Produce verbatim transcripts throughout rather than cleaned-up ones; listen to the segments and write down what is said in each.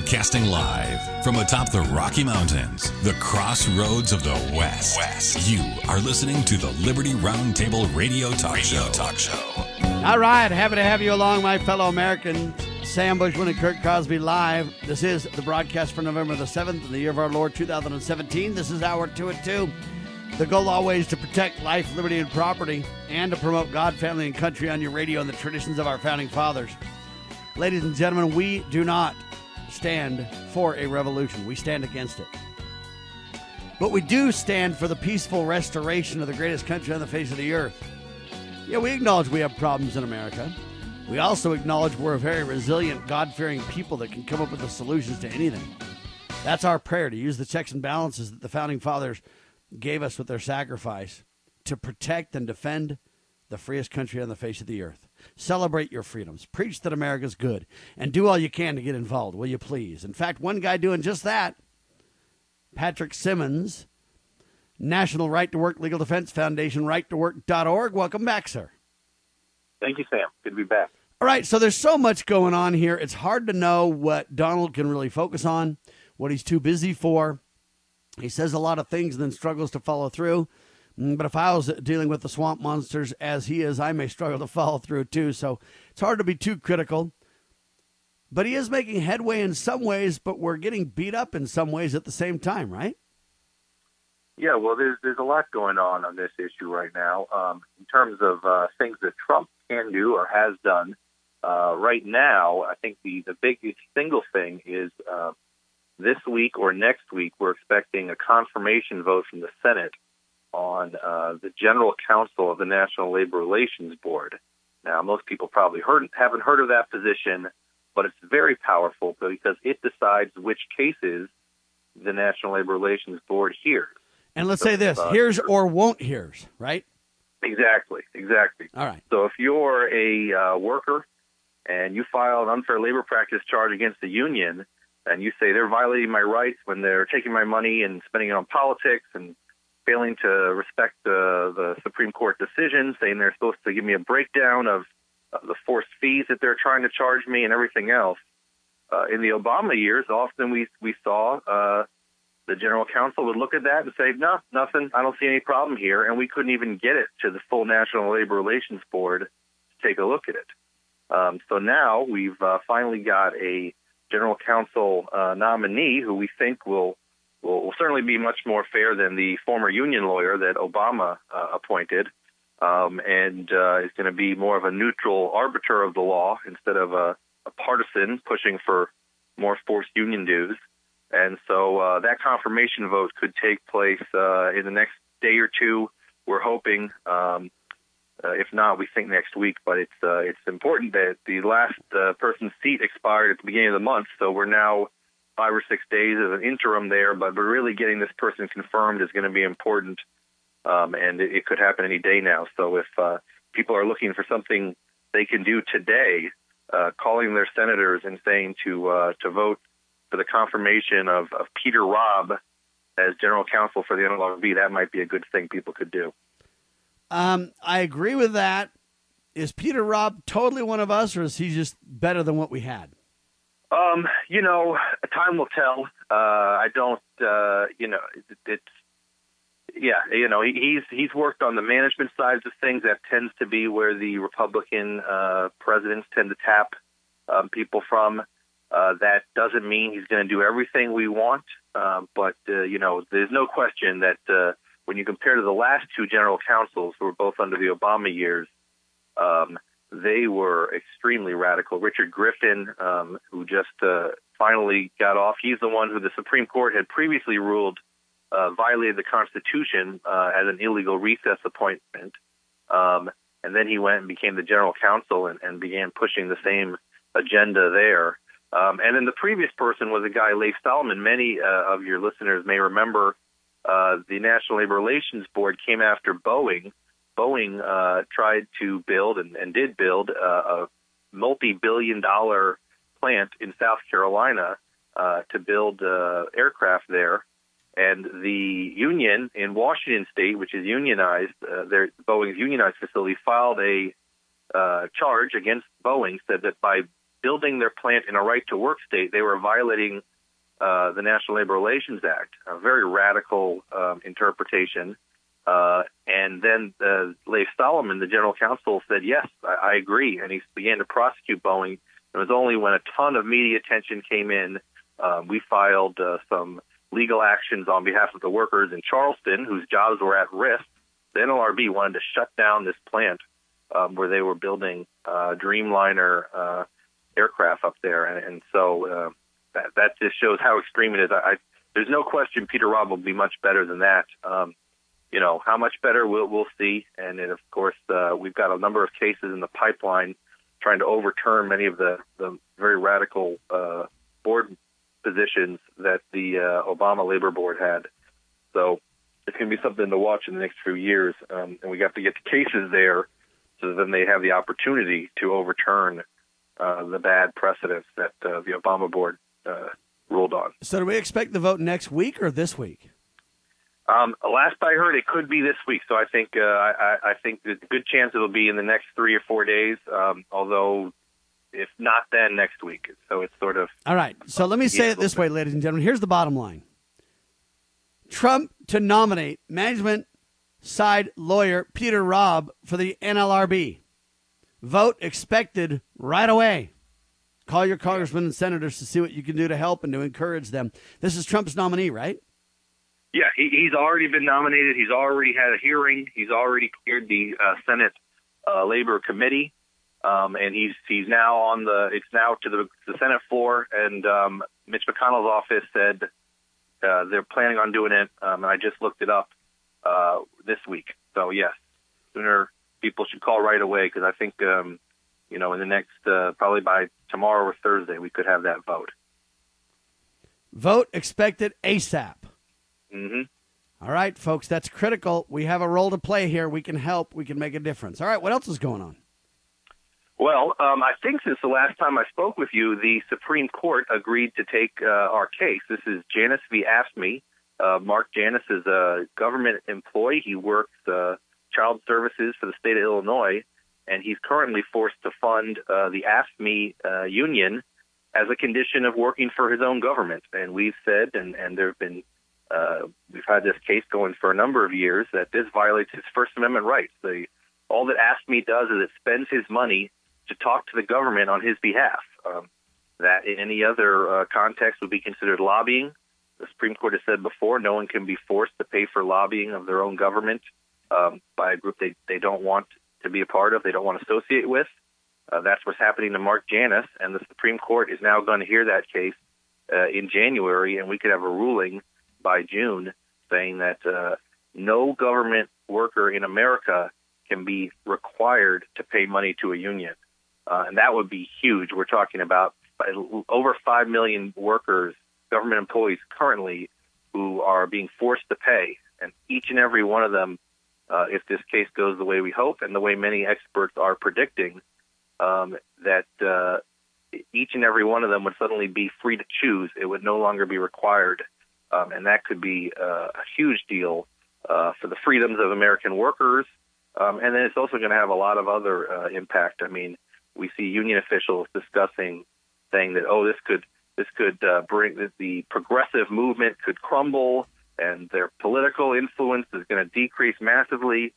Broadcasting live from atop the Rocky Mountains, the crossroads of the West. West. You are listening to the Liberty Roundtable Radio Talk Radio Show. Talk Show. All right, happy to have you along, my fellow Americans. Sam Bushman and Kurt Crosby live. This is the broadcast for November the seventh in the year of our Lord two thousand seventeen. This is hour two at two. The goal always to protect life, liberty, and property, and to promote God, family, and country on your radio and the traditions of our founding fathers. Ladies and gentlemen, we do not stand for a revolution. We stand against it. But we do stand for the peaceful restoration of the greatest country on the face of the earth. Yeah, we acknowledge we have problems in America. We also acknowledge we're a very resilient, God-fearing people that can come up with the solutions to anything. That's our prayer, to use the checks and balances that the founding fathers gave us with their sacrifice to protect and defend the freest country on the face of the earth. Celebrate your freedoms. Preach that America's good. And do all you can to get involved, will you please? In fact, one guy doing just that, Patrick Simmons, National Right to Work Legal Defense Foundation, right to work dot org. Welcome back, sir. Thank you, Sam. Good to be back. All right, so there's so much going on here. It's hard to know what Donald can really focus on, what he's too busy for. He says a lot of things and then struggles to follow through. But if I was dealing with the swamp monsters as he is, I may struggle to follow through too. So it's hard to be too critical. But he is making headway in some ways, but we're getting beat up in some ways at the same time, right? Yeah, well, there's there's a lot going on on this issue right now. Um, in terms of uh, things that Trump can do or has done, uh, right now, I think the, the biggest single thing is uh, this week or next week, we're expecting a confirmation vote from the Senate on uh, the General Counsel of the National Labor Relations Board. Now, most people probably heard, haven't heard of that position, but it's very powerful because it decides which cases the National Labor Relations Board hears. And let's say this, hears or won't hears, right? Exactly, exactly. All right. So if you're a uh, worker and you file an unfair labor practice charge against the union and you say they're violating my rights when they're taking my money and spending it on politics and failing to respect the, the Supreme Court decision, saying they're supposed to give me a breakdown of, of the forced fees that they're trying to charge me and everything else. Uh, in the Obama years, often we we saw uh, the General Counsel would look at that and say, no, nothing, I don't see any problem here, and we couldn't even get it to the full National Labor Relations Board to take a look at it. Um, so now we've uh, finally got a General Counsel uh, nominee who we think will Will, will certainly be much more fair than the former union lawyer that Obama uh, appointed, um, and uh, is going to be more of a neutral arbiter of the law instead of a, a partisan pushing for more forced union dues. And so uh, that confirmation vote could take place uh, in the next day or two. We're hoping, um, uh, if not, we think next week. But it's uh, it's important that the last uh, person's seat expired at the beginning of the month, so we're now five or six days as an interim there, but, but really getting this person confirmed is going to be important, um, and it, it could happen any day now. So if uh, people are looking for something they can do today, uh, calling their senators and saying to uh, to vote for the confirmation of, of Peter Robb as General Counsel for the N L R B, that might be a good thing people could do. Um, I agree with that. Is Peter Robb totally one of us, or is he just better than what we had? Um, you know, time will tell. Uh, I don't, uh, you know, it, it's, yeah, you know, he, he's he's worked on the management side of things. That tends to be where the Republican uh, presidents tend to tap um, people from. Uh, that doesn't mean he's going to do everything we want, uh, but, uh, you know, there's no question that uh, when you compare to the last two general counsels who were both under the Obama years, um, they were extremely radical. Richard Griffin, um, who just uh, finally got off, he's the one who the Supreme Court had previously ruled uh, violated the Constitution uh, as an illegal recess appointment. Um, and then he went and became the general counsel and, and began pushing the same agenda there. Um, and then the previous person was a guy, Leif Solomon. Many uh, of your listeners may remember uh, the National Labor Relations Board came after Boeing. Boeing uh, tried to build and, and did build uh, a multi-billion dollar plant in South Carolina uh, to build uh, aircraft there. And the union in Washington State, which is unionized, uh, their Boeing's unionized facility, filed a uh, charge against Boeing, said that by building their plant in a right-to-work state, they were violating uh, the National Labor Relations Act, a very radical um, interpretation. Uh, and then uh, Leif Solomon, the general counsel, said, yes, I, I agree. And he began to prosecute Boeing. It was only when a ton of media attention came in, uh, we filed uh, some legal actions on behalf of the workers in Charleston whose jobs were at risk. The N L R B wanted to shut down this plant um, where they were building uh, Dreamliner uh, aircraft up there. And, and so uh, that, that just shows how extreme it is. I, I, there's no question Peter Robb will be much better than that. Um, you know, how much better we'll, we'll see. And then, of course, uh, we've got a number of cases in the pipeline trying to overturn many of the, the very radical uh, board positions that the uh, Obama Labor Board had. So it's going to be something to watch in the next few years. Um, and we got to get the cases there so that then they have the opportunity to overturn uh, the bad precedents that uh, the Obama Board uh, ruled on. So do we expect the vote next week or this week? Um, last I heard, it could be this week. So I think uh, I, I think there's a good chance it'll be in the next three or four days. Um, although, if not, then next week. So it's sort of all right. So let me say it this way, ladies and gentlemen. Here's the bottom line: Trump to nominate management side lawyer Peter Robb for the N L R B. Vote expected right away. Call your congressmen and senators to see what you can do to help and to encourage them. This is Trump's nominee, right? Yeah, he, he's already been nominated. He's already had a hearing. He's already cleared the uh, Senate uh, Labor Committee, um, and he's he's now on the. It's now to the, the Senate floor, and um, Mitch McConnell's office said uh, they're planning on doing it. Um, and I just looked it up uh, this week. So yes, sooner people should call right away because I think um, you know in the next uh, probably by tomorrow or Thursday we could have that vote. Vote expected ASAP. Mm-hmm. All right, folks, that's critical. We have a role to play here. We can help. We can make a difference. All right, what else is going on? Well, um, I think since the last time I spoke with you, the Supreme Court agreed to take uh, our case. This is Janus v. AFSCME. Uh, Mark Janus is a government employee. He works uh, child services for the state of Illinois, and he's currently forced to fund uh, the AFSCME uh, union as a condition of working for his own government. And we've said, and, and there have been Uh, we've had this case going for a number of years, that this violates his First Amendment rights. The, all that AFSCME does is it spends his money to talk to the government on his behalf. Um, that in any other uh, context would be considered lobbying. The Supreme Court has said before, no one can be forced to pay for lobbying of their own government um, by a group they, they don't want to be a part of, they don't want to associate with. Uh, that's what's happening to Mark Janus, and the Supreme Court is now going to hear that case uh, in January, and we could have a ruling by June saying that uh, no government worker in America can be required to pay money to a union. Uh, and that would be huge. We're talking about over five million workers, government employees currently, who are being forced to pay. And each and every one of them, uh, if this case goes the way we hope and the way many experts are predicting, um, that uh, each and every one of them would suddenly be free to choose. It would no longer be required. Um, and that could be uh, a huge deal uh, for the freedoms of American workers. Um, and then it's also going to have a lot of other uh, impact. I mean, we see union officials discussing, saying that, oh, this could this could uh, bring the, the progressive movement could crumble, and their political influence is going to decrease massively.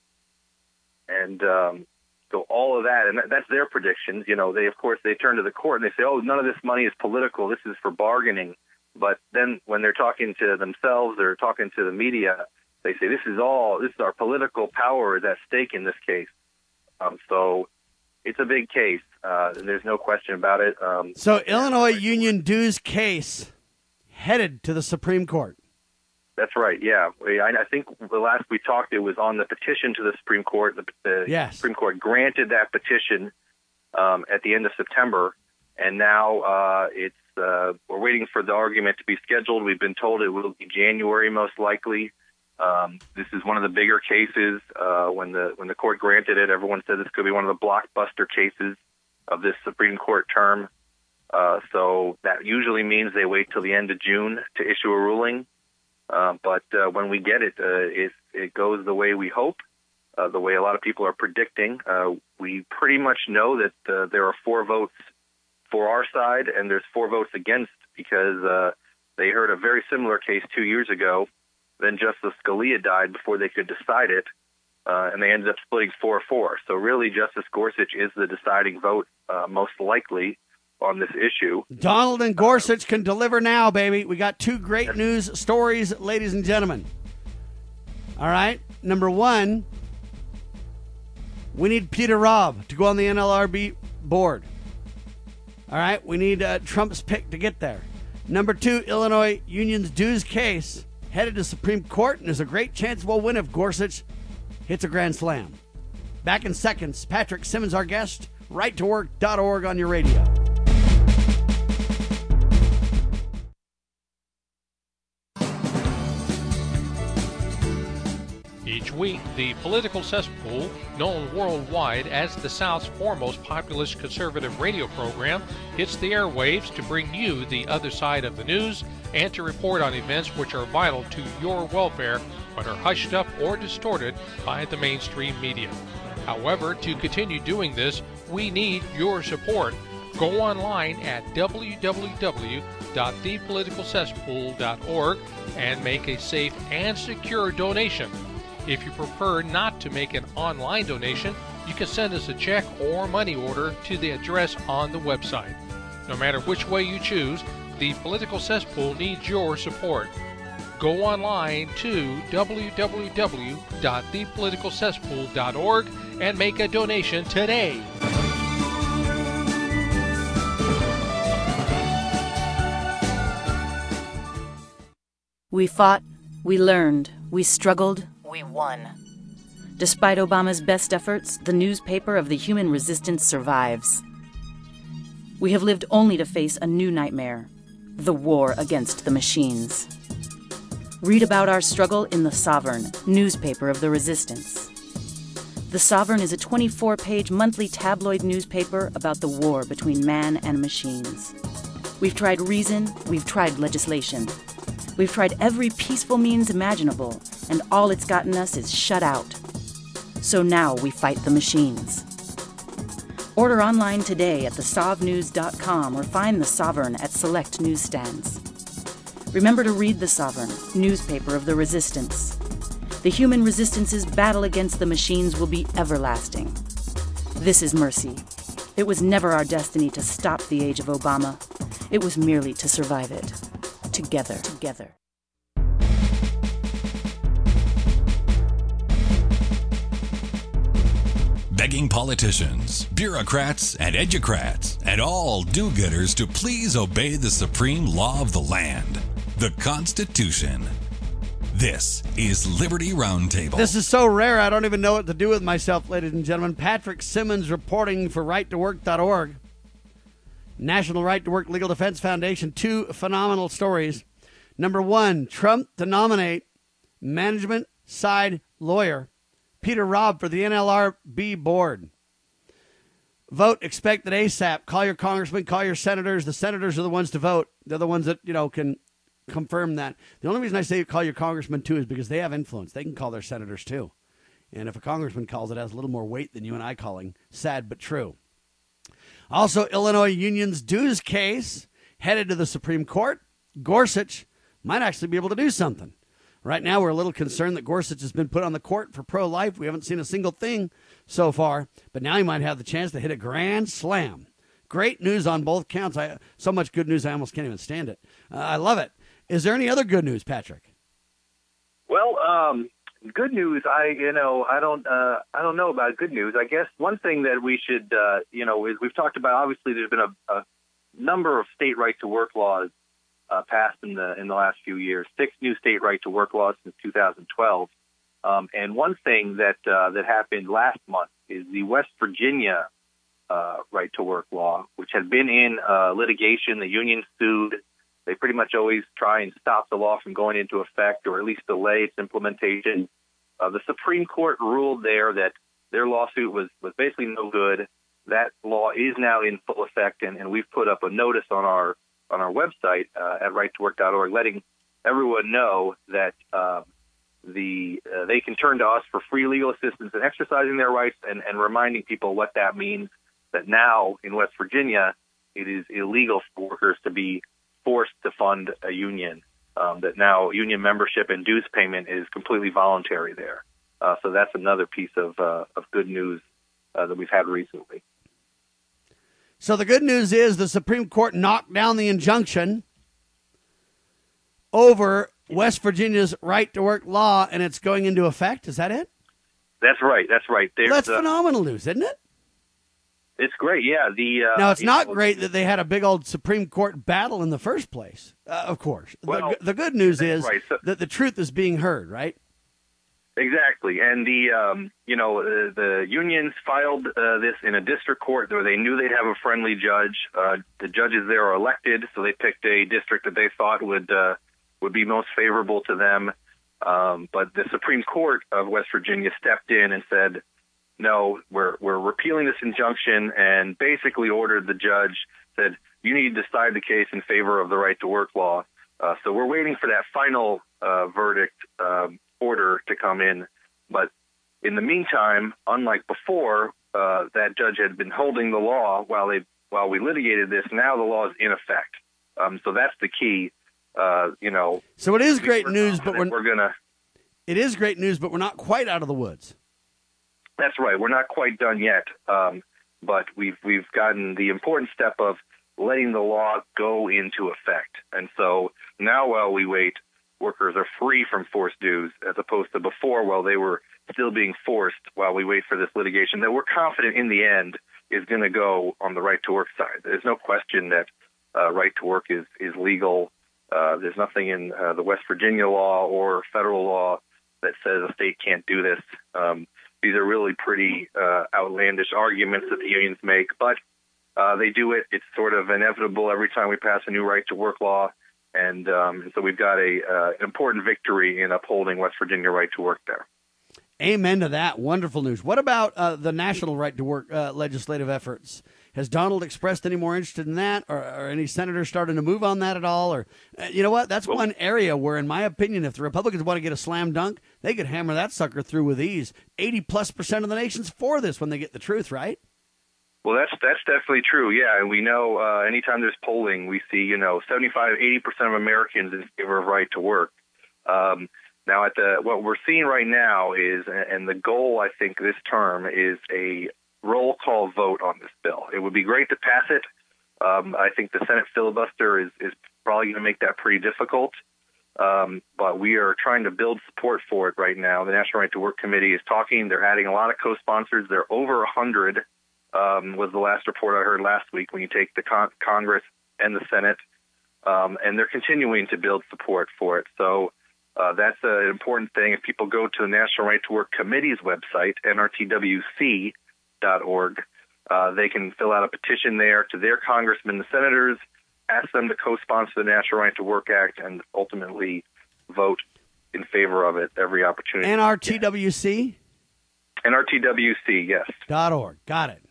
And um, so all of that, and that, that's their predictions. You know, they of course they turn to the court and they say, oh, none of this money is political. This is for bargaining. But then when they're talking to themselves, they're talking to the media, they say this is all, this is our political power is at stake in this case. Um, so it's a big case. Uh, and there's no question about it. Um, so Illinois union dues case headed to the Supreme Court. That's right, yeah. I, I think the last we talked, it was on the petition to the Supreme Court. The, the yes. Supreme Court granted that petition um, at the end of September, and now uh, it's Uh, we're waiting for the argument to be scheduled. We've been told it will be January, most likely. Um, this is one of the bigger cases. Uh, when the when the court granted it, everyone said this could be one of the blockbuster cases of this Supreme Court term. Uh, so that usually means they wait till the end of June to issue a ruling. Uh, but uh, when we get it, uh, it, it goes the way we hope, uh, the way a lot of people are predicting. Uh, we pretty much know that uh, there are four votes for our side, and there's four votes against because uh, they heard a very similar case two years ago. Then Justice Scalia died before they could decide it, uh, and they ended up splitting four four. So really, Justice Gorsuch is the deciding vote, uh, most likely, on this issue. Donald and Gorsuch can deliver now, baby. We got two great news stories, ladies and gentlemen. All right. Number one, we need Peter Robb to go on the N L R B board. All right. We need uh, Trump's pick to get there. Number two, Illinois Union's dues case headed to Supreme Court, and there's a great chance we'll win if Gorsuch hits a grand slam. Back in seconds. Patrick Simmons, our guest. right to work dot org on your radio. Each week, the political cesspool, known worldwide as the South's foremost populist conservative radio program, hits the airwaves to bring you the other side of the news and to report on events which are vital to your welfare but are hushed up or distorted by the mainstream media. However, to continue doing this, we need your support. Go online at w w w dot the political cesspool dot org and make a safe and secure donation. If you prefer not to make an online donation, you can send us a check or money order to the address on the website. No matter which way you choose, the Political Cesspool needs your support. Go online to w w w dot the political cesspool dot org and make a donation today. We fought, we learned, we struggled, we won. Despite Obama's best efforts, the newspaper of the human resistance survives. We have lived only to face a new nightmare, the war against the machines. Read about our struggle in The Sovereign, newspaper of the resistance. The Sovereign is a twenty-four page monthly tabloid newspaper about the war between man and machines. We've tried reason, we've tried legislation. We've tried every peaceful means imaginable, and all it's gotten us is shut out. So now we fight the machines. Order online today at the sov news dot com or find The Sovereign at select newsstands. Remember to read The Sovereign, newspaper of the resistance. The human resistance's battle against the machines will be everlasting. This is mercy. It was never our destiny to stop the age of Obama. It was merely to survive it. Together, together. Begging politicians, bureaucrats, and educrats, and all do-gooders to please obey the supreme law of the land, the Constitution. This is Liberty Roundtable. This is so rare, I don't even know what to do with myself, ladies and gentlemen. Patrick Simmons reporting for right to work dot org. National Right to Work Legal Defense Foundation. Two phenomenal stories. Number one, Trump to nominate management side lawyer Peter Robb for the N L R B board. Vote expected ASAP. Call your congressman, call your senators. The senators are the ones to vote. They're the ones that, you know, can confirm that. The only reason I say call your congressman, too, is because they have influence. They can call their senators, too. And if a congressman calls, it has a little more weight than you and I calling. Sad but true. Also, Illinois Union's dues case headed to the Supreme Court. Gorsuch might actually be able to do something. Right now, we're a little concerned that Gorsuch has been put on the court for pro-life. We haven't seen a single thing so far, but now he might have the chance to hit a grand slam. Great news on both counts. I, so much good news, I almost can't even stand it. Uh, I love it. Is there any other good news, Patrick? Well, um, good news. I, you know, I don't, uh, I don't know about good news. I guess one thing that we should, uh, you know, is we've talked about. Obviously, there's been a, a number of state right to work laws uh, passed in the in the last few years. Six new state right to work laws since two thousand twelve. Um, and one thing that uh, that happened last month is the West Virginia uh, right to work law, which had been in uh, litigation. The union sued. They pretty much always try and stop the law from going into effect, or at least delay its implementation. Uh, the Supreme Court ruled there that their lawsuit was, was basically no good. That law is now in full effect, and, and we've put up a notice on our on our website uh, at right to work dot org, letting everyone know that uh, the uh, they can turn to us for free legal assistance in exercising their rights, and, and reminding people what that means. That now in West Virginia, it is illegal for workers to be forced to fund a union. Um, that now union membership and dues payment is completely voluntary there. Uh, so that's another piece of uh, of good news uh, that we've had recently. So the good news is the Supreme Court knocked down the injunction over West Virginia's right-to-work law, and it's going into effect. Is that it? That's right. That's right. Well, that's uh, phenomenal news, isn't it? It's great, yeah. The uh, Now, it's not know, great that they had a big old Supreme Court battle in the first place, uh, of course. Well, the, the good news is right. so, that the truth is being heard, right? Exactly. And, the um, you know, uh, the unions filed uh, this in a district court where they knew they'd have a friendly judge. Uh, the judges there are elected, so they picked a district that they thought would uh, would be most favorable to them. Um, but the Supreme Court of West Virginia stepped in and said, no, we're we're repealing this injunction, and basically ordered the judge, said, you need to decide the case in favor of the right to work law. Uh, so we're waiting for that final uh, verdict um, order to come in. But in the meantime, unlike before, uh, that judge had been holding the law while they while we litigated this. Now the law is in effect. Um, so that's the key. Uh, you know. So it is great news, but we're, we're gonna. It is great news, but we're not quite out of the woods. That's right. We're not quite done yet, um, but we've we've gotten the important step of letting the law go into effect. And so now, while we wait, workers are free from forced dues, as opposed to before, while they were still being forced while we wait for this litigation that we're confident in the end is going to go on the right to work side. There's no question that uh, right to work is is legal. Uh, there's nothing in uh, the West Virginia law or federal law that says a state can't do this. Um, These are really pretty uh, outlandish arguments that the unions make, but uh, they do it. It's sort of inevitable every time we pass a new right-to-work law, and um, so we've got a uh, an important victory in upholding West Virginia right to work there. Amen to that. Wonderful news. What about uh, the national right-to-work uh, legislative efforts? Has Donald expressed any more interest in that, or, or any senators starting to move on that at all? Or uh, you know what? That's one area where, in my opinion, if the Republicans want to get a slam dunk, they could hammer that sucker through with ease. eighty plus percent of the nation's for this when they get the truth, right? Well, that's that's definitely true. Yeah, and we know uh, anytime there's polling, we see you know seventy-five, eighty percent of Americans in favor of right to work. Um, now, at the what we're seeing right now is, and the goal I think this term is a roll call vote on this bill. It would be great to pass it. Um, I think the Senate filibuster is, is probably going to make that pretty difficult. Um, but we are trying to build support for it right now. The National Right to Work Committee is talking. They're adding a lot of co-sponsors. They're over one hundred, um, was the last report I heard last week when you take the con- Congress and the Senate. Um, and they're continuing to build support for it. So uh, that's an important thing. If people go to the National Right to Work Committee's website, N R T W C dot org, uh, they can fill out a petition there to their congressmen and senators, ask them to co-sponsor the National Right to Work Act, and ultimately vote in favor of it every opportunity. N R T W C? N R T W C, yes. Dot org. Got it.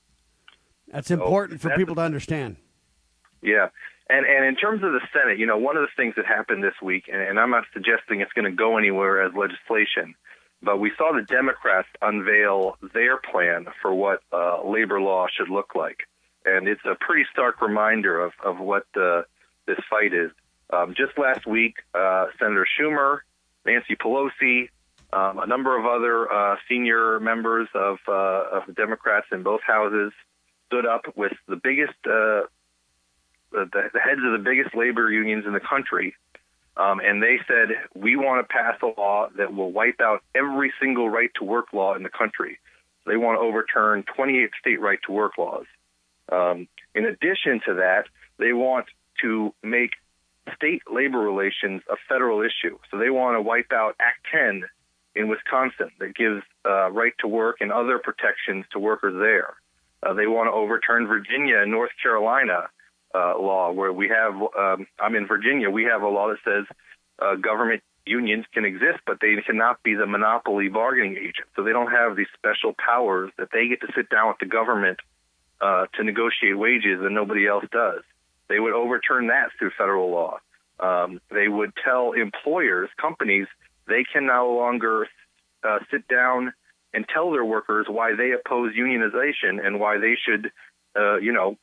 That's important so, for people to understand. Yeah. And and in terms of the Senate, you know, one of the things that happened this week, and, and I'm not suggesting it's going to go anywhere as legislation, but we saw the Democrats unveil their plan for what uh, labor law should look like. And it's a pretty stark reminder of, of what uh, this fight is. Um, just last week, uh, Senator Schumer, Nancy Pelosi, um, a number of other uh, senior members of, uh, of the Democrats in both houses stood up with the biggest, uh, the, the heads of the biggest labor unions in the country. Um, and they said, we want to pass a law that will wipe out every single right-to-work law in the country. They want to overturn twenty-eight state right-to-work laws. Um, in addition to that, they want to make state labor relations a federal issue. So they want to wipe out Act ten in Wisconsin that gives uh, right to work and other protections to workers there. Uh, they want to overturn Virginia and North Carolina uh, law where we have, um, I'm in Virginia, we have a law that says uh, government unions can exist, but they cannot be the monopoly bargaining agent. So they don't have these special powers that they get to sit down with the government uh, to negotiate wages and nobody else does. They would overturn that through federal law. Um, they would tell employers, companies, they can no longer uh, sit down and tell their workers why they oppose unionization and why they should, uh, you know,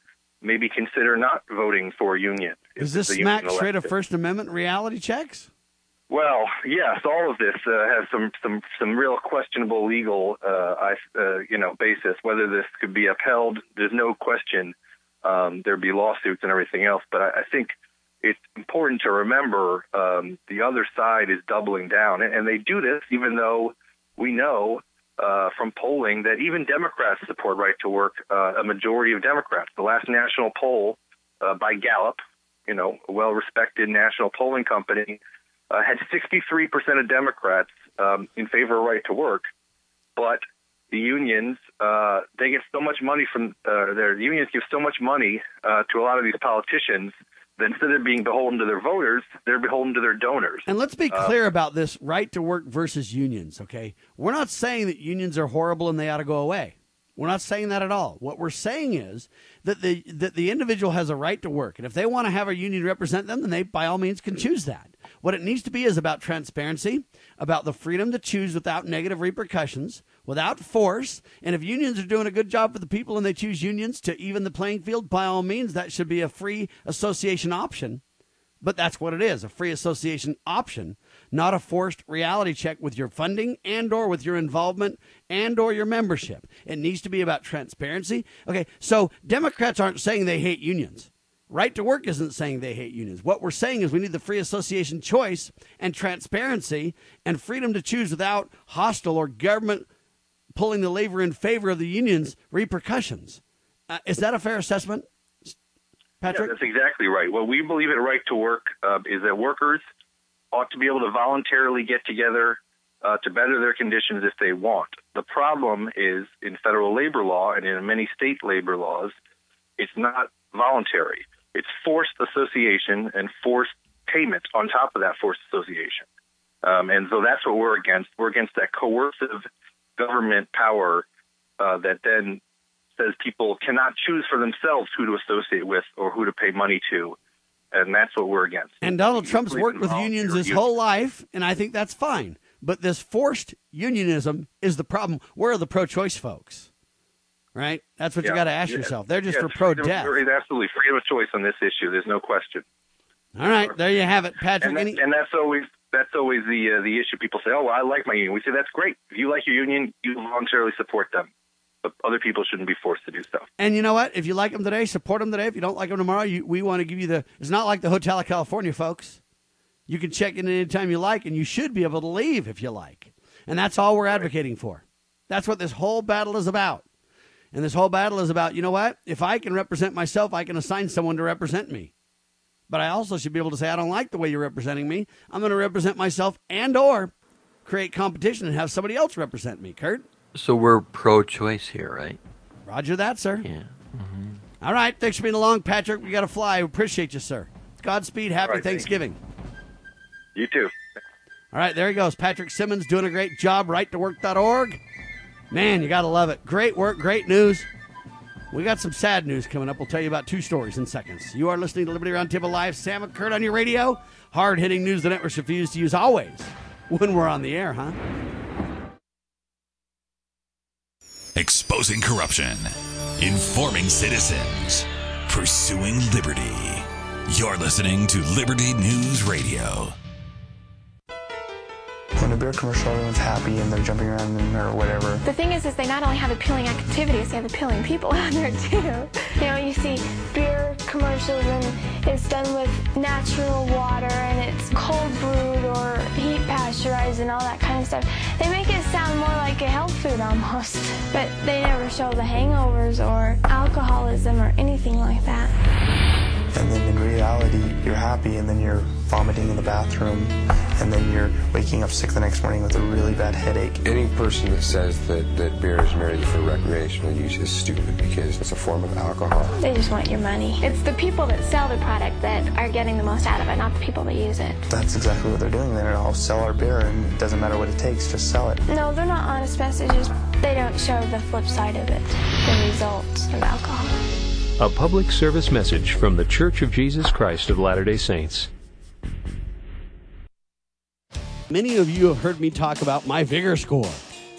maybe consider not voting for a union. Is this smack straight of First Amendment reality checks? Well, yes, all of this uh, has some, some, some real questionable legal, uh, I, uh, you know, basis. Whether this could be upheld, there's no question. Um, there'd be lawsuits and everything else. But I, I think it's important to remember um, the other side is doubling down, and, and they do this even though we know uh, from polling that even Democrats support right to work. Uh, a majority of Democrats. The last national poll uh, by Gallup, you know, a well-respected national polling company, Uh, had sixty-three percent of Democrats um, in favor of right to work, but the unions, uh, they get so much money from uh, their the unions give so much money uh, to a lot of these politicians that instead of being beholden to their voters, they're beholden to their donors. And let's be clear uh, about this right to work versus unions, okay? We're not saying that unions are horrible and they ought to go away. We're not saying that at all. What we're saying is that the that the individual has a right to work, and if they want to have a union represent them, then they by all means can choose that. What it needs to be is about transparency, about the freedom to choose without negative repercussions, without force. And if unions are doing a good job for the people and they choose unions to even the playing field, by all means, that should be a free association option. But that's what it is, a free association option, not a forced reality check with your funding and or with your involvement and or your membership. It needs to be about transparency. Okay, so Democrats aren't saying they hate unions. Right to work isn't saying they hate unions. What we're saying is we need the free association choice and transparency and freedom to choose without hostile or government pulling the lever in favor of the unions repercussions. Uh, is that a fair assessment, Patrick? Yeah, that's exactly right. What we believe at Right to Work uh, is that workers ought to be able to voluntarily get together uh, to better their conditions if they want. The problem is in federal labor law and in many state labor laws, it's not voluntary. It's forced association and forced payment on top of that forced association. Um, and so that's what we're against. We're against that coercive government power uh, that then says people cannot choose for themselves who to associate with or who to pay money to. And that's what we're against. And Donald Trump's worked with unions his whole life, and I think that's fine. But this forced unionism is the problem. Where are the pro-choice folks? Right? That's what yeah. you got to ask yeah. yourself. They're just yeah, for pro-death. There is absolutely freedom of choice on this issue. There's no question. All right, there you have it, Patrick. And, that, any... and that's always that's always the uh, the issue. People say, "Oh, well, I like my union." We say that's great. If you like your union, you voluntarily support them. But other people shouldn't be forced to do so. And you know what? If you like them today, support them today. If you don't like them tomorrow, you, we want to give you the. It's not like the Hotel of California, folks. You can check in anytime you like, and you should be able to leave if you like. And that's all we're advocating for. That's what this whole battle is about. And this whole battle is about, you know what? If I can represent myself, I can assign someone to represent me. But I also should be able to say, I don't like the way you're representing me. I'm going to represent myself and or create competition and have somebody else represent me. Kurt? So we're pro-choice here, right? Roger that, sir. Yeah. Mm-hmm. All right. Thanks for being along, Patrick. We got to fly. We appreciate you, sir. Godspeed. Happy right, Thanksgiving. You. you too. All right. There he goes. Patrick Simmons doing a great job. right to work dot org. Man, you got to love it. Great work, great news. We got some sad news coming up. We'll tell you about two stories in seconds. You are listening to Liberty Roundtable Live. Sam and Kurt on your radio. Hard-hitting news the networks refuse to use always when we're on the air, huh? Exposing corruption. Informing citizens. Pursuing liberty. You're listening to Liberty News Radio. When a beer commercial, everyone's happy and they're jumping around in or whatever. The thing is, is they not only have appealing activities, they have appealing people out there too. You know, you see beer commercials and it's done with natural water and it's cold brewed or heat pasteurized and all that kind of stuff. They make it sound more like a health food almost, but they never show the hangovers or alcoholism or anything like that. And then in reality, you're happy and then you're vomiting in the bathroom and then you're waking up sick the next morning with a really bad headache. Any person that says that, that beer is merely for recreational use is stupid because it's a form of alcohol. They just want your money. It's the people that sell the product that are getting the most out of it, not the people that use it. That's exactly what they're doing. They're all sell our beer and it doesn't matter what it takes, just sell it. No, they're not honest messages. They don't show the flip side of it, the results of alcohol. A public service message from The Church of Jesus Christ of Latter-day Saints. Many of you have heard me talk about my Vigor score.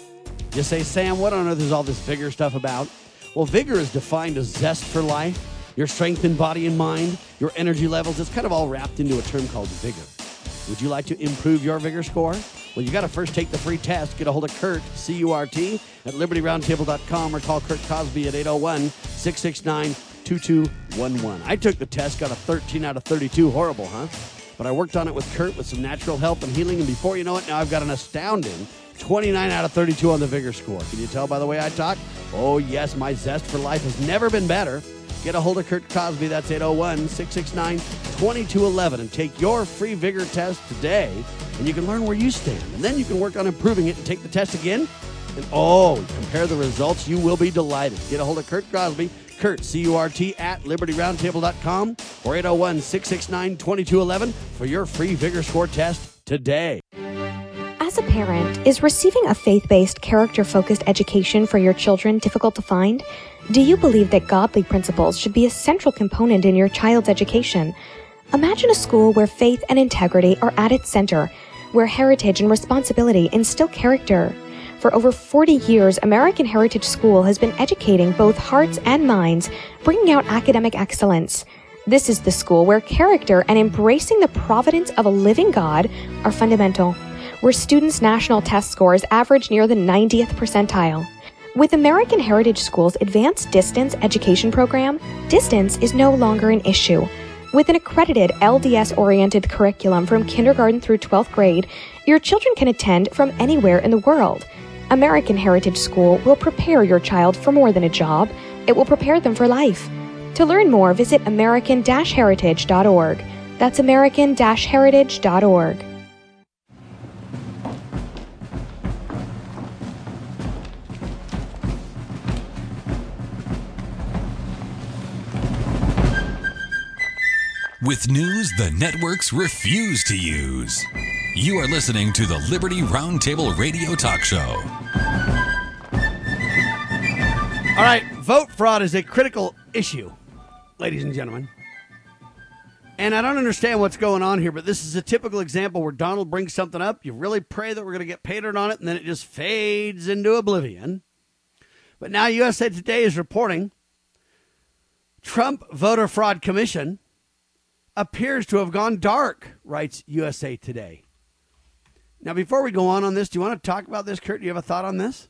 You say, Sam, what on earth is all this Vigor stuff about? Well, Vigor is defined as zest for life, your strength in body and mind, your energy levels. It's kind of all wrapped into a term called vigor. Would you like to improve your vigor score? Well, you got to first take the free test. Get a hold of Kurt, C U R T, at liberty roundtable dot com or call Kurt Cosby at eight oh one, six six nine, two two one one. I took the test, got a thirteen out of thirty-two. Horrible, huh? But I worked on it with Kurt with some natural help and healing, and before you know it, now I've got an astounding twenty-nine out of thirty-two on the vigor score. Can you tell by the way I talk? Oh, yes, my zest for life has never been better. Get a hold of Kurt Cosby. That's eight oh one, six six nine, two two one one and take your free vigor test today, and you can learn where you stand. And then you can work on improving it and take the test again. And oh, compare the results. You will be delighted. Get a hold of Kurt Cosby. Kurt, C U R T, at liberty roundtable dot com or eight oh one, six six nine, two two one one for your free vigor score test today. As a parent, is receiving a faith-based, character-focused education for your children difficult to find? Do you believe that godly principles should be a central component in your child's education? Imagine a school where faith and integrity are at its center, where heritage and responsibility instill character. For over forty years, American Heritage School has been educating both hearts and minds, bringing out academic excellence. This is the school where character and embracing the providence of a living God are fundamental, where students' national test scores average near the ninetieth percentile. With American Heritage School's advanced distance education program, distance is no longer an issue. With an accredited L D S-oriented curriculum from kindergarten through twelfth grade, your children can attend from anywhere in the world. American Heritage School will prepare your child for more than a job. It will prepare them for life. To learn more, visit american dash heritage dot org. That's american dash heritage dot org. With news the networks refuse to use. You are listening to the Liberty Roundtable Radio Talk Show. All right, vote fraud is a critical issue, ladies and gentlemen. And I don't understand what's going on here, but this is a typical example where Donald brings something up. You really pray that we're going to get patered on it, and then it just fades into oblivion. But now U S A Today is reporting Trump Voter Fraud Commission appears to have gone dark, writes U S A Today. Now, before we go on on this, do you want to talk about this, Kurt? Do you have a thought on this?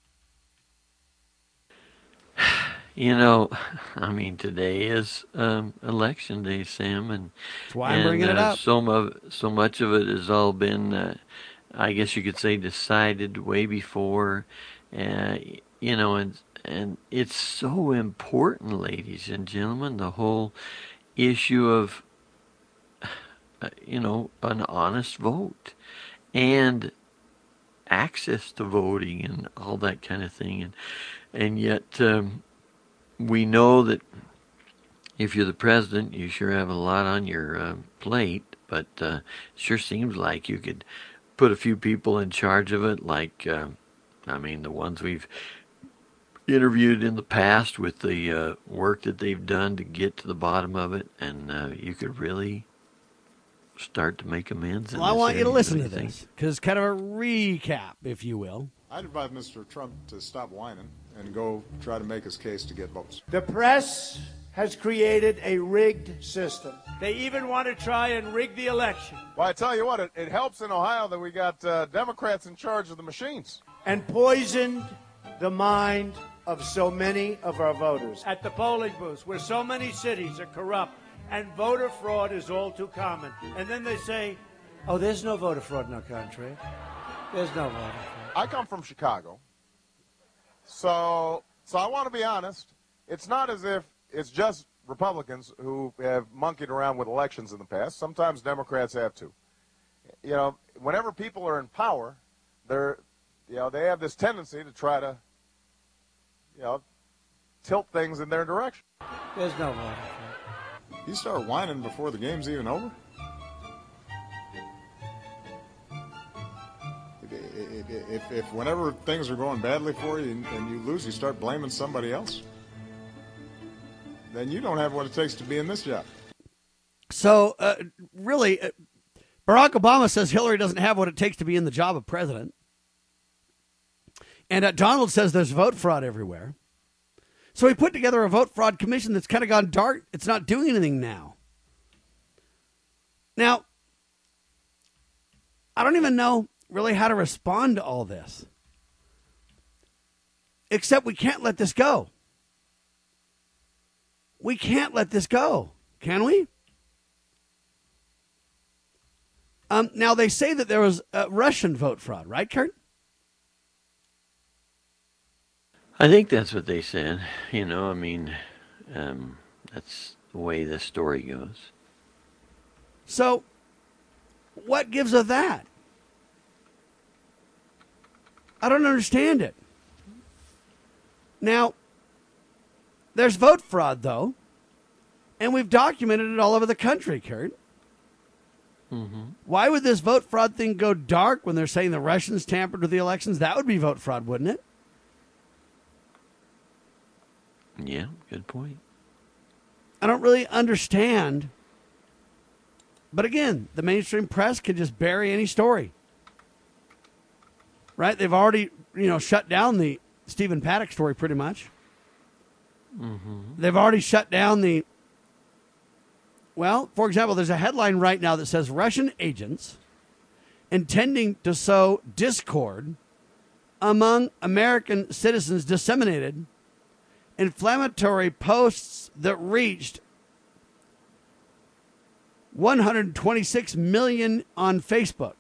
You know, I mean, today is um, election day, Sam, and that's why I'm and, bringing it uh, up. So much, so much of it has all been, uh, I guess you could say, decided way before. Uh, you know, and and it's so important, ladies and gentlemen, the whole issue of, uh, you know, an honest vote and access to voting and all that kind of thing, and and yet. Um, We know that if you're the president, you sure have a lot on your uh, plate, but uh, sure seems like you could put a few people in charge of it, like, uh, I mean, the ones we've interviewed in the past with the uh, work that they've done to get to the bottom of it, and uh, you could really start to make amends. Well, I want you to listen to this, because it's kind of a recap, if you will. I'd advise Mister Trump to stop whining and go try to make his case to get votes. The press has created a rigged system. They even want to try and rig the election. Well, I tell you what, it, it helps in Ohio that we got uh, Democrats in charge of the machines. And poisoned the mind of so many of our voters. At the polling booths, where so many cities are corrupt and voter fraud is all too common. And then they say, oh, there's no voter fraud in our country. There's no voter fraud. I come from Chicago. So, so I want to be honest. It's not as if it's just Republicans who have monkeyed around with elections in the past. Sometimes Democrats have too. You know, whenever people are in power, they're, you know, they have this tendency to try to, you know, tilt things in their direction. There's no voter fraud. You start whining before the game's even over? If, if whenever things are going badly for you and, and you lose, you start blaming somebody else, then you don't have what it takes to be in this job. So, uh, really, uh, Barack Obama says Hillary doesn't have what it takes to be in the job of president. And uh, Donald says there's vote fraud everywhere. So we put together a vote fraud commission that's kind of gone dark. It's not doing anything now. Now, I don't even know really how to respond to all this. Except we can't let this go. We can't let this go, can we? Um, now, they say that there was uh, Russian vote fraud, right, Kurt? I think that's what they said. You know, I mean, um, that's the way the story goes. So, what gives of that? I don't understand it. Now, there's vote fraud, though, and we've documented it all over the country, Kurt. Mm-hmm. Why would this vote fraud thing go dark when they're saying the Russians tampered with the elections? That would be vote fraud, wouldn't it? Yeah, good point. I don't really understand. But again, the mainstream press can just bury any story. Right? They've already, you know, shut down the Stephen Paddock story pretty much. Mm-hmm. They've already shut down the... Well, for example, there's a headline right now that says Russian agents intending to sow discord among American citizens disseminated inflammatory posts that reached one hundred twenty-six million on Facebook.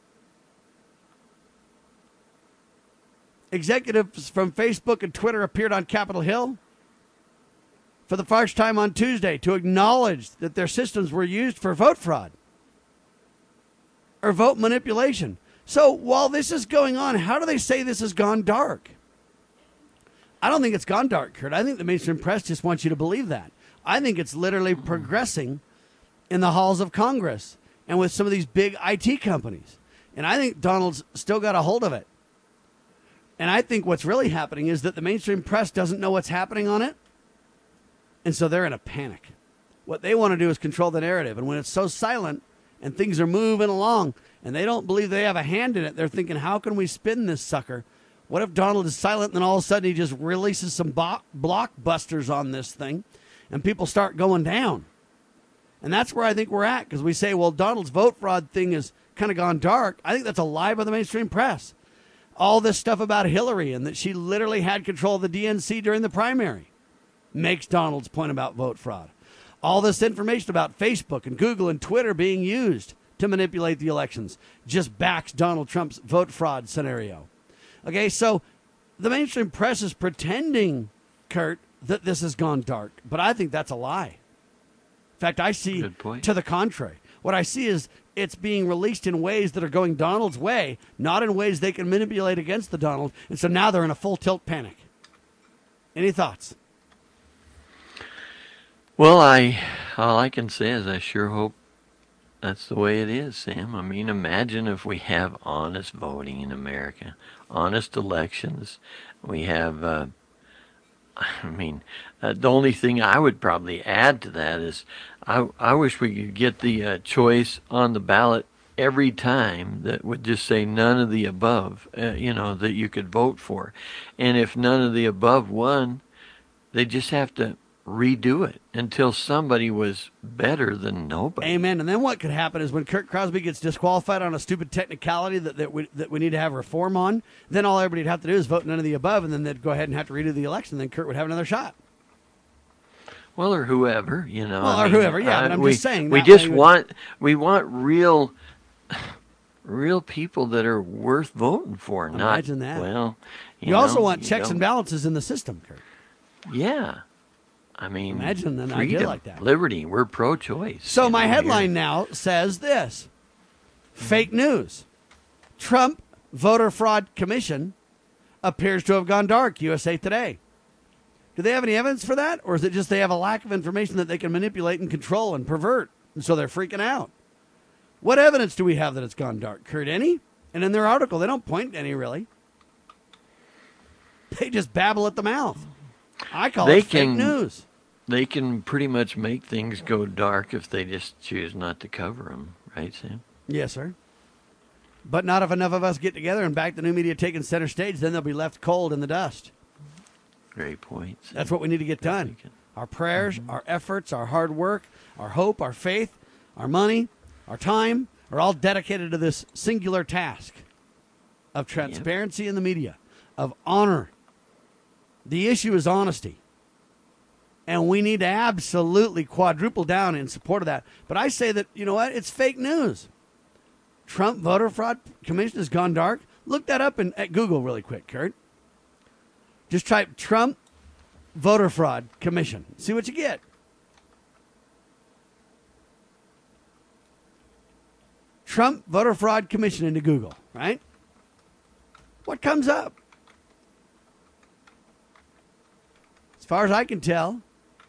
Executives from Facebook and Twitter appeared on Capitol Hill for the first time on Tuesday to acknowledge that their systems were used for vote fraud or vote manipulation. So while this is going on, how do they say this has gone dark? I don't think it's gone dark, Kurt. I think the mainstream press just wants you to believe that. I think it's literally progressing in the halls of Congress and with some of these big I T companies. And I think Donald's still got a hold of it. And I think what's really happening is that the mainstream press doesn't know what's happening on it. And so they're in a panic. What they want to do is control the narrative. And when it's so silent and things are moving along and they don't believe they have a hand in it, they're thinking, how can we spin this sucker? What if Donald is silent and then all of a sudden he just releases some bo- blockbusters on this thing and people start going down? And that's where I think we're at, because we say, well, Donald's vote fraud thing has kind of gone dark. I think that's a lie by the mainstream press. All this stuff about Hillary and that she literally had control of the D N C during the primary makes Donald's point about vote fraud. All this information about Facebook and Google and Twitter being used to manipulate the elections just backs Donald Trump's vote fraud scenario. Okay, so the mainstream press is pretending, Kurt, that this has gone dark, but I think that's a lie. In fact, I see to the contrary. What I see is it's being released in ways that are going Donald's way, not in ways they can manipulate against the Donald, and so now they're in a full tilt panic. Any thoughts? Well, I all I can say is I sure hope that's the way it is, Sam. I mean, imagine if we have honest voting in America, honest elections. We have, uh, I mean, uh, the only thing I would probably add to that is I, I wish we could get the uh, choice on the ballot every time that would just say none of the above, uh, you know, that you could vote for. And if none of the above won, they just have to redo it until somebody was better than nobody. Amen. And then what could happen is when Kurt Crosby gets disqualified on a stupid technicality that, that, we, that we need to have reform on, then all everybody would have to do is vote none of the above, and then they'd go ahead and have to redo the election. Then Kurt would have another shot. Well, or whoever, you know. Well, I or mean, whoever, yeah. uh, But I'm we, just saying. We just want we want real, real people that are worth voting for. Imagine not, that. Well, you, you know, also want you checks don't. and balances in the system, Kurt. Yeah. I mean, imagine an freedom, idea like that. Liberty, we're pro-choice. So my know, headline here. now says this. Fake news. Trump Voter Fraud Commission appears to have gone dark, U S A Today. Do they have any evidence for that? Or is it just they have a lack of information that they can manipulate and control and pervert? And so they're freaking out. What evidence do we have that it's gone dark? Kurt, any? And in their article, they don't point to any, really. They just babble at the mouth. I call they it fake can, news. They can pretty much make things go dark if they just choose not to cover them. Right, Sam? Yes, sir. But not if enough of us get together and back the new media taking center stage, then they'll be left cold in the dust. Great points. That's what we need to get done. Our prayers, mm-hmm. our efforts, our hard work, our hope, our faith, our money, our time are all dedicated to this singular task of transparency yep. in the media, of honor. The issue is honesty. And we need to absolutely quadruple down in support of that. But I say that, you know what? It's fake news. Trump voter fraud commission has gone dark. Look that up in, at Google really quick, Kurt. Just type Trump voter fraud commission. See what you get. Trump voter fraud commission into Google, right? What comes up? As far as I can tell,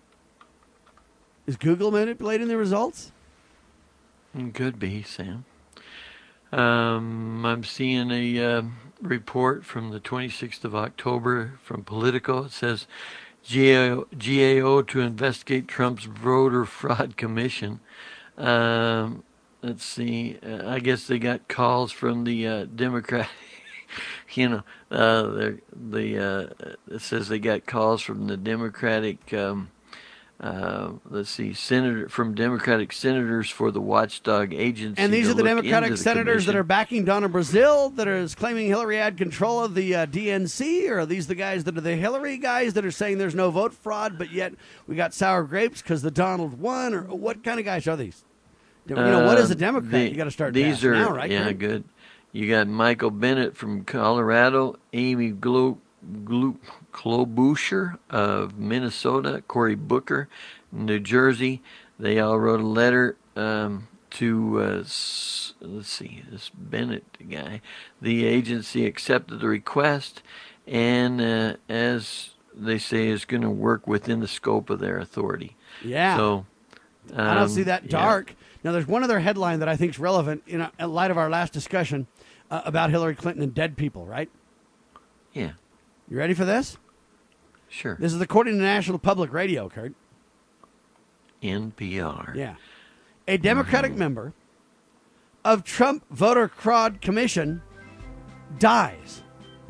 is Google manipulating the results? Could be, Sam. Um, I'm seeing a uh, report from the twenty-sixth of October from Politico. It says G A O to investigate Trump's voter fraud commission. Um, let's see. Uh, I guess they got calls from the uh, Democrat. you know, uh, the the uh, it says they got calls from the Democratic. Um, Uh, let's see, senator from Democratic senators for the watchdog agency. And these are the Democratic the senators commission. that are backing Donna Brazile, that are claiming Hillary had control of the uh, D N C, or are these the guys that are the Hillary guys that are saying there's no vote fraud, but yet we got sour grapes because the Donald won? Or what kind of guys are these? You know, uh, what is a Democrat? The, you got to start These are now, right? Yeah, Greg? good. You got Michael Bennett from Colorado, Amy Glo. Glo- Klobuchar of Minnesota, Cory Booker, New Jersey. They all wrote a letter um, to, uh, s- let's see, this Bennett guy. The agency accepted the request and, uh, as they say, is going to work within the scope of their authority. Yeah. So um, I don't see that dark. Yeah. Now, there's one other headline that I think is relevant in, a, in light of our last discussion uh, about Hillary Clinton and dead people, right? Yeah. You ready for this? Sure. This is according to National Public Radio, Kurt. N P R. Yeah. A Democratic mm-hmm. member of Trump Voter Fraud Commission dies.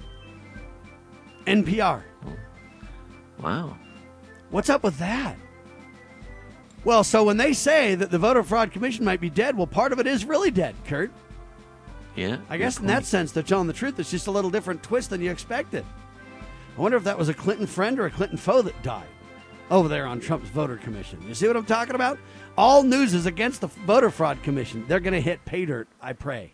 N P R. Wow. What's up with that? Well, so when they say that the Voter Fraud Commission might be dead, well, part of it is really dead, Kurt. Yeah. I guess in that sense, they're telling the truth. It's just a little different twist than you expected. I wonder if that was a Clinton friend or a Clinton foe that died over there on Trump's voter commission. You see what I'm talking about? All news is against the voter fraud commission. They're going to hit pay dirt, I pray.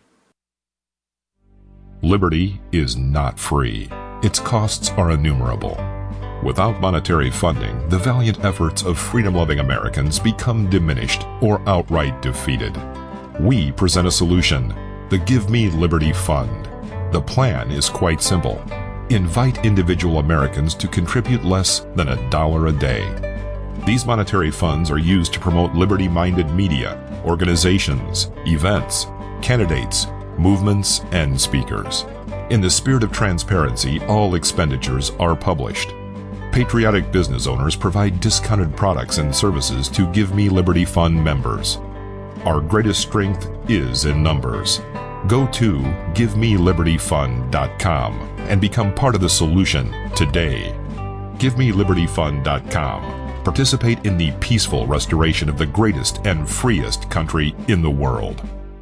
Liberty is not free. Its costs are innumerable. Without monetary funding, the valiant efforts of freedom-loving Americans become diminished or outright defeated. We present a solution, the Give Me Liberty Fund. The plan is quite simple. Invite individual Americans to contribute less than a dollar a day. These monetary funds are used to promote liberty-minded media, organizations, events, candidates, movements, and speakers. In the spirit of transparency, all expenditures are published. Patriotic business owners provide discounted products and services to Give Me Liberty Fund members. Our greatest strength is in numbers. Go to give me liberty fund dot com and become part of the solution today. give me liberty fund dot com. Participate in the peaceful restoration of the greatest and freest country in the world.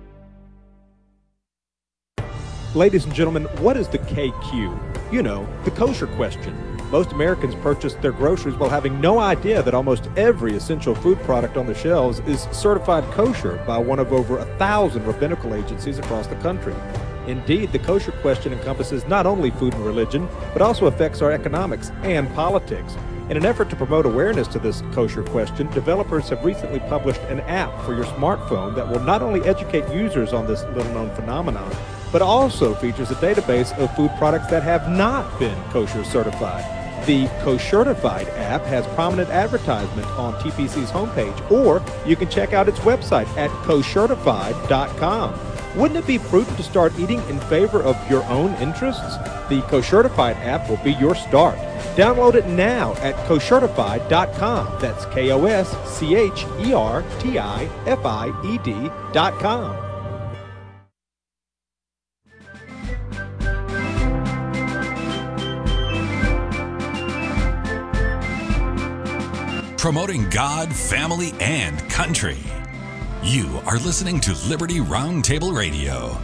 Ladies and gentlemen, what is the K Q? You know, the kosher question. Most Americans purchase their groceries while having no idea that almost every essential food product on the shelves is certified kosher by one of over a thousand rabbinical agencies across the country. Indeed, the kosher question encompasses not only food and religion, but also affects our economics and politics. In an effort to promote awareness to this kosher question, developers have recently published an app for your smartphone that will not only educate users on this little-known phenomenon, but also features a database of food products that have not been kosher certified. The Koshertified app has prominent advertisement on T P C's homepage, or you can check out its website at koshertified dot com. Wouldn't it be prudent to start eating in favor of your own interests? The Koshertified app will be your start. Download it now at koshertified dot com. That's K O S C H E R T I F I E D dot com. promoting God, family, and country. You are listening to Liberty Roundtable Radio.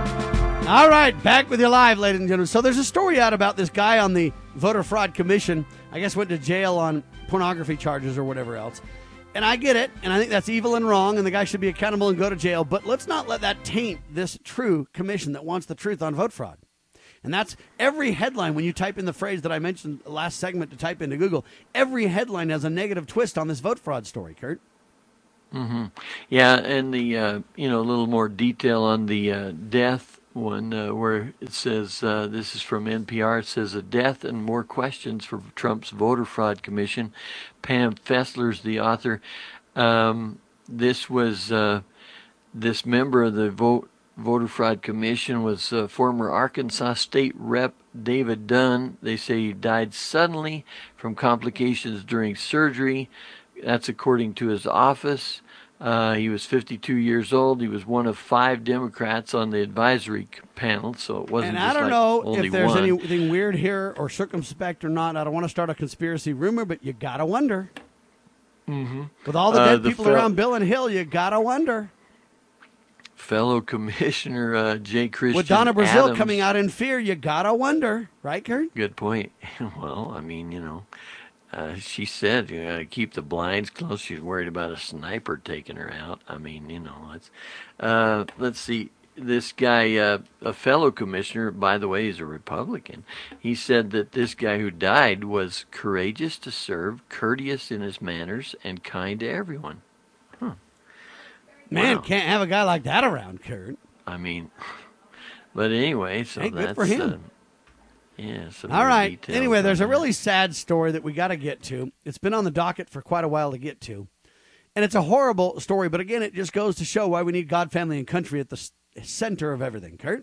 All right, back with you live, ladies and gentlemen. So there's a story out about this guy on the Voter Fraud Commission. I guess went to jail on pornography charges or whatever else. And I get it, and I think that's evil and wrong, and the guy should be accountable and go to jail. But let's not let that taint this true commission that wants the truth on vote fraud. And that's every headline when you type in the phrase that I mentioned last segment to type into Google. Every headline has a negative twist on this vote fraud story, Kurt. Mm-hmm. Yeah, and the uh, you know a little more detail on the uh, death one, uh, where it says uh, this is from N P R. It says a death and more questions for Trump's voter fraud commission. Pam Fessler's the author. Um, this was uh, this member of the vote. Voter Fraud Commission was uh, former Arkansas State Rep David Dunn. They say he died suddenly from complications during surgery. That's according to his office. Uh, he was fifty-two years old. He was one of five Democrats on the advisory panel, so it wasn't and just I don't like know only if there's one. anything weird here or circumspect or not. I don't want to start a conspiracy rumor, but you got to wonder. Mm-hmm. With all the Uh, dead the people fel- around Bill and Hill, you got to wonder. Fellow Commissioner uh, J. Christian With Donna Brazil Adams, coming out in fear, you got to wonder. Right, Kurt? Good point. Well, I mean, you know, uh, she said you gotta keep the blinds closed. She's worried about a sniper taking her out. I mean, you know, it's. Uh, let's see. This guy, uh, a fellow commissioner, by the way, is a Republican. He said that this guy who died was courageous to serve, courteous in his manners, and kind to everyone. Huh. Man, Wow. can't have a guy like that around, Kurt. I mean, but anyway, so Hey, good that's for him. Uh, yeah. Some All more right. details Anyway, on there's a that. really sad story that we got to get to. It's been on the docket for quite a while to get to. And it's a horrible story, but again, it just goes to show why we need God, family, and country at the s- center of everything. Kurt?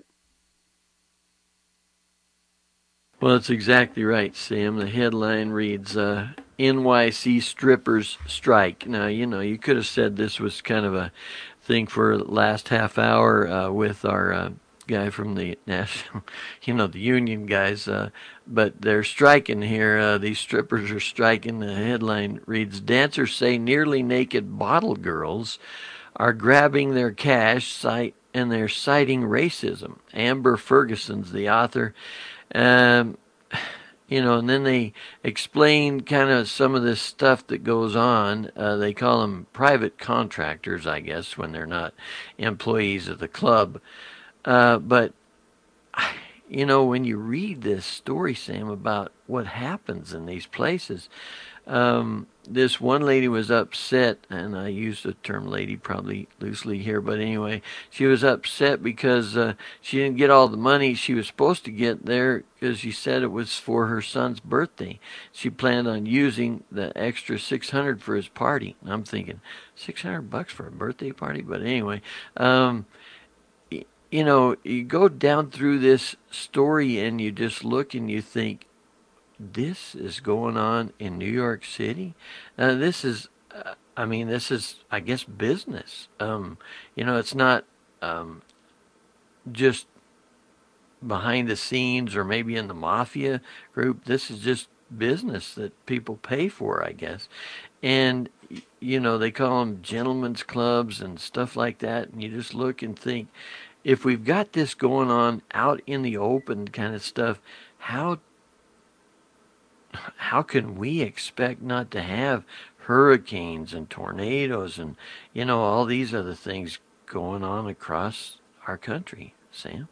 Well, that's exactly right, Sam. The headline reads, uh, N Y C strippers strike. Now, you know, you could have said this was kind of a thing for last half hour uh, with our uh, guy from the national, you know, the union guys, uh, but they're striking here. Uh, these strippers are striking. The headline reads, dancers say nearly naked bottle girls are grabbing their cash cite, and they're citing racism. Amber Ferguson's the author. Um, you know, and then they explain kind of some of this stuff that goes on. Uh, they call them private contractors, I guess, when they're not employees of the club. Uh, but, you know, when you read this story, Sam, about what happens in these places, um, this one lady was upset, and I use the term lady probably loosely here, but anyway, she was upset because uh, she didn't get all the money she was supposed to get there because she said it was for her son's birthday. She planned on using the extra six hundred dollars for his party. And I'm thinking, six hundred bucks for a birthday party? But anyway, um, you know, you go down through this story and you just look and you think, this is going on in New York City. Now, this is, uh, I mean, this is, I guess, business. Um, you know, it's not um, just behind the scenes or maybe in the mafia group. This is just business that people pay for, I guess. And, you know, they call them gentlemen's clubs and stuff like that. And you just look and think, if we've got this going on out in the open kind of stuff, how how can we expect not to have hurricanes and tornadoes and, you know, all these other things going on across our country, Sam?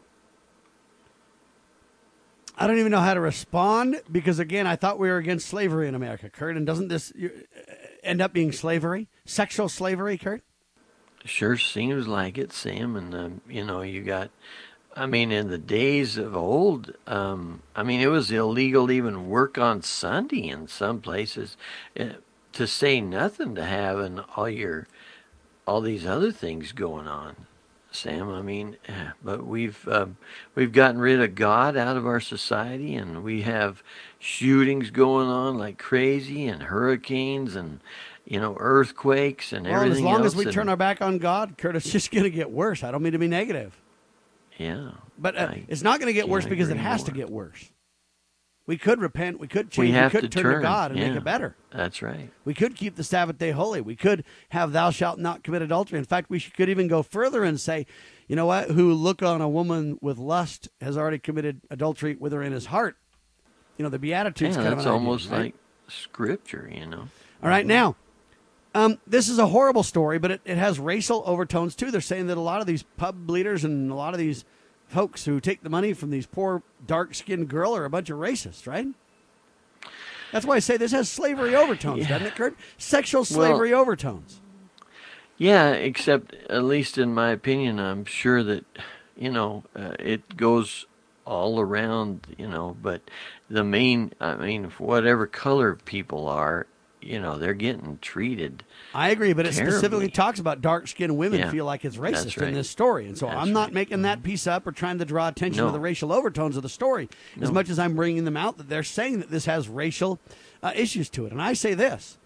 I don't even know how to respond because, again, I thought we were against slavery in America, Kurt. And doesn't this end up being slavery? Sexual slavery, Kurt? Sure seems like it, Sam. And, um, you know, you got... I mean, in the days of old, um, I mean, it was illegal to even work on Sunday in some places, uh, to say nothing to having all your, all these other things going on, Sam. I mean, but we've um, we've gotten rid of God out of our society, and we have shootings going on like crazy, and hurricanes, and you know, earthquakes, and well, everything as long else. as we and, turn our back on God, Kurt, it's just going to get worse. I don't mean to be negative. Yeah. But uh, I it's not going to get worse can't because it agree has more. to get worse. We could repent. We could change. We We, have could to turn, turn, to God and yeah. make it better. That's right. We could keep the Sabbath day holy. We could have thou shalt not commit adultery. In fact, we should, could even go further and say, you know what? Who look on a woman with lust has already committed adultery with her in his heart. You know, the Beatitudes Yeah, kind of that's an idea, almost right? like scripture, you know. All right, now, um, this is a horrible story, but it, it has racial overtones, too. They're saying that a lot of these pub leaders and a lot of these folks who take the money from these poor, dark-skinned girl are a bunch of racists, right? That's why I say this has slavery overtones, Yeah. doesn't it, Kurt? Sexual slavery Well, overtones. Yeah, except, at least in my opinion, I'm sure that, you know, uh, it goes all around, you know, but the main, I mean, whatever color people are, you know, they're getting treated. I agree, but it terribly. specifically talks about dark-skinned women Yeah, feel like it's that's racist right. in this story. And so That's I'm not right. making that piece up or trying to draw attention No. to the racial overtones of the story as No. much as I'm bringing them out, that they're saying that this has racial uh, issues to it. And I say this,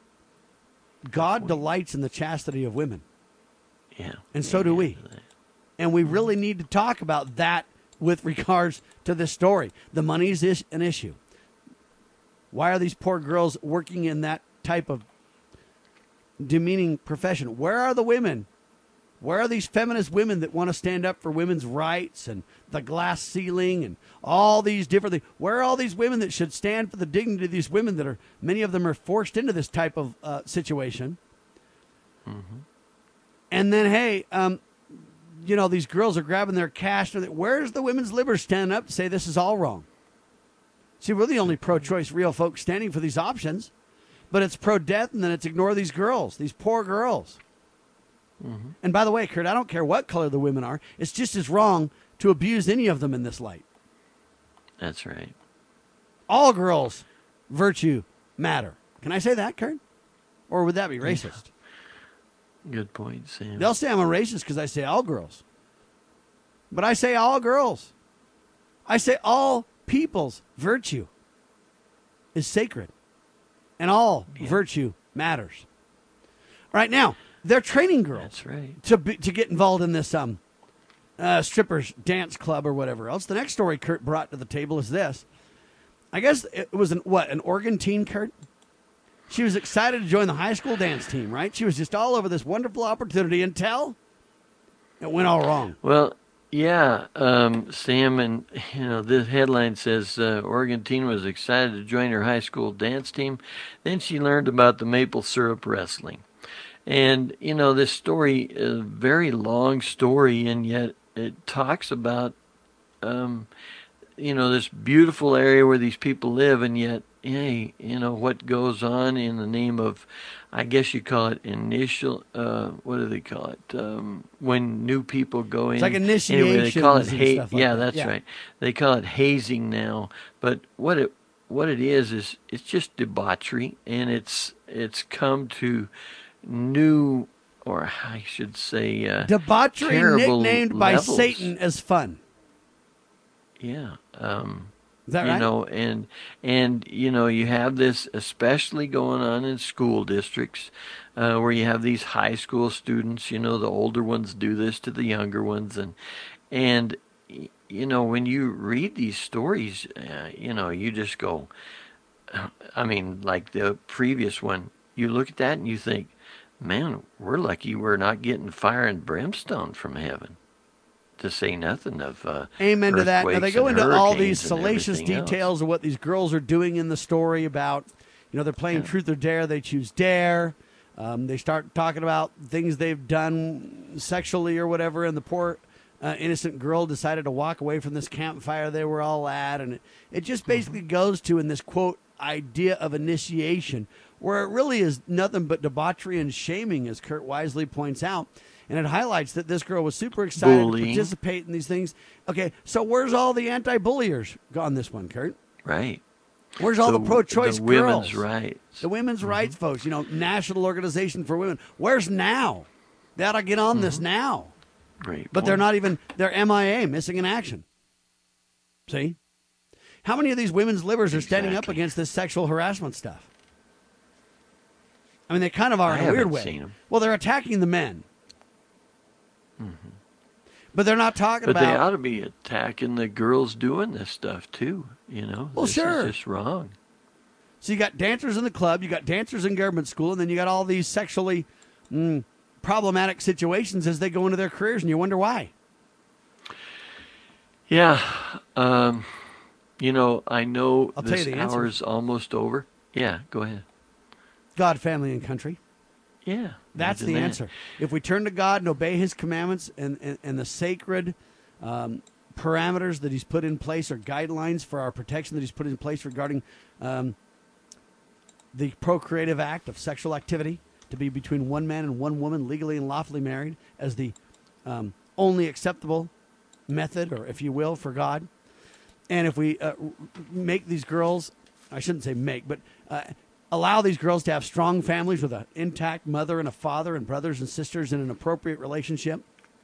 God delights in the chastity of women. Yeah. And so do we. And we really need to talk about that with regards to this story. The money is is an issue. Why are these poor girls working in that type of demeaning profession? Where are the women? Where are these feminist women that want to stand up for women's rights and the glass ceiling and all these different things? Where are all these women that should stand for the dignity of these women that are, many of them are forced into this type of uh, situation? Mm-hmm. And then, hey, um, you know, these girls are grabbing their cash. Where's the women's liberty standing up to say this is all wrong? See, we're the only pro-choice real folks standing for these options, but it's pro-death, and then it's ignore these girls, these poor girls. Mm-hmm. And by the way, Kurt, I don't care what color the women are. It's just as wrong to abuse any of them in this light. That's right. All girls, virtue matter. Can I say that, Kurt? Or would that be racist? Good point, Sam. They'll say I'm a racist because I say all girls. But I say all girls. I say all people's virtue is sacred. And all Yeah. virtue matters. Right now, they're training girls That's right. to be, to get involved in this um uh, strippers dance club or whatever else. The next story Kurt brought to the table is this. I guess it was an what an Oregon teen, Kurt. She was excited to join the high school dance team, right? She was just all over this wonderful opportunity until it went all wrong. Well, yeah, um, Sam, and you know, this headline says uh, Oregon teen was excited to join her high school dance team. Then she learned about the maple syrup wrestling. And, you know, this story is a very long story, and yet it talks about, um, you know, this beautiful area where these people live, and yet, hey, you know, what goes on in the name of, I guess you call it initial, uh, what do they call it? Um, when new people go in. It's like Anyway, they initiations call it and ha- stuff like yeah, that. that's Yeah. right. They call it hazing now. But what it what it is is it's just debauchery, and it's it's come to new, or I should say, uh, Debauchery terrible nicknamed by levels. Satan as fun. Yeah. Um, Is that you right? know, and and you know, you have this especially going on in school districts, uh, where you have these high school students. You know, the older ones do this to the younger ones, and and y- you know, when you read these stories, uh, you know, you just go. I mean, like the previous one, you look at that and you think, man, we're lucky we're not getting fire and brimstone from heaven. To say nothing of uh, Amen to that. Now, they earthquakes go and into all these hurricanes and salacious everything else. details of what these girls are doing in the story about, you know, they're playing Truth or Dare. They choose Dare. Um, they start talking about things they've done sexually or whatever, and the poor uh, innocent girl decided to walk away from this campfire they were all at. And it, it just basically goes to, in this, quote, idea of initiation, where it really is nothing but debauchery and shaming, as Kurt wisely points out. And it highlights that this girl was super excited Bullying. to participate in these things. Okay, so where's all the anti-bulliers on this one, Kurt? Right. Where's all the, The- pro-choice the girls? women's rights. The women's rights folks, you know, National Organization for Women. Where's now? They ought to get on this now. Great But they're point. not even, they're M I A, missing in action. See? How many of these women's livers are standing up against this sexual harassment stuff? I mean, they kind of are I in a weird haven't way. seen 'em. Well, they're attacking the men. But they're not talking but about... But they ought to be attacking the girls doing this stuff, too, you know? Well, this sure. is just wrong. So you got dancers in the club, you got dancers in government school, and then you got all these sexually mm, problematic situations as they go into their careers, and you wonder why. Yeah. Um, you know, I know I'll tell this you the answer. hour's almost over. Yeah, go ahead. God, family, and country. Yeah. That's the that. answer. If we turn to God and obey his commandments and, and, and the sacred um, parameters that he's put in place or guidelines for our protection that he's put in place regarding um, the procreative act of sexual activity to be between one man and one woman legally and lawfully married as the um, only acceptable method, or if you will, for God. And if we uh, make these girls, I shouldn't say make, but uh, allow these girls to have strong families with an intact mother and a father and brothers and sisters in an appropriate relationship.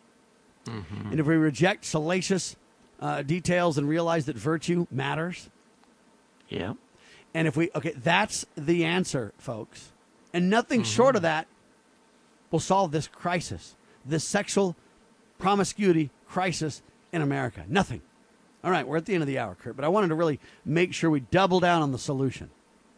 Mm-hmm. And if we reject salacious uh, details and realize that virtue matters. Yeah. And if we, okay, that's the answer, folks. And nothing mm-hmm. short of that will solve this crisis, this sexual promiscuity crisis in America. Nothing. All right, we're at the end of the hour, Kurt, but I wanted to really make sure we double down on the solution.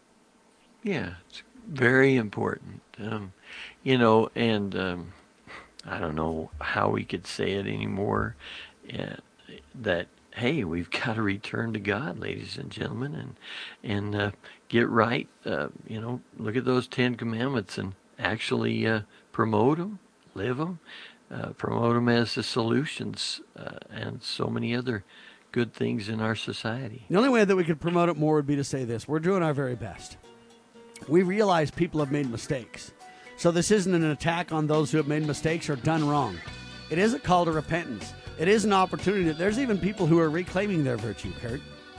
Yeah, it's very important. Um, you know, and um, I don't know how we could say it anymore, uh, that, hey, we've got to return to God, ladies and gentlemen, and and uh, get right. Uh, you know, look at those Ten Commandments and actually uh, promote them, live them, uh, promote them as the solutions uh, and so many other good things in our society. The only way that we could promote it more would be to say this. We're doing our very best. We realize people have made mistakes. So this isn't an attack on those who have made mistakes or done wrong. It is a call to repentance. It is an opportunity. That there's even people who are reclaiming their virtue, Kurt.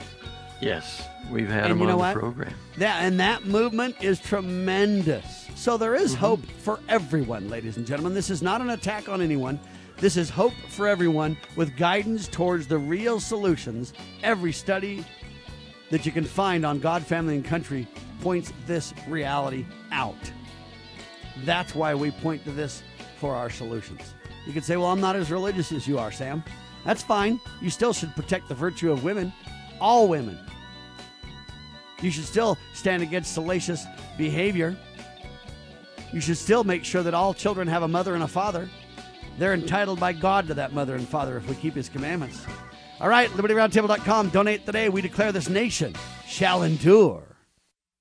Yes, we've had and them you know on what? the program. That, and that movement is tremendous. So there is mm-hmm. hope for everyone, ladies and gentlemen. This is not an attack on anyone. This is hope for everyone with guidance towards the real solutions. Every study that you can find on God, Family, and Country points this reality out. That's why we point to this for our solutions. You could say, well, I'm not as religious as you are, Sam. That's fine. You still should protect the virtue of women, all women. You should still stand against salacious behavior. You should still make sure that all children have a mother and a father. They're entitled by God to that mother and father if we keep his commandments. All right, liberty roundtable dot com. Donate today. We declare this nation shall endure.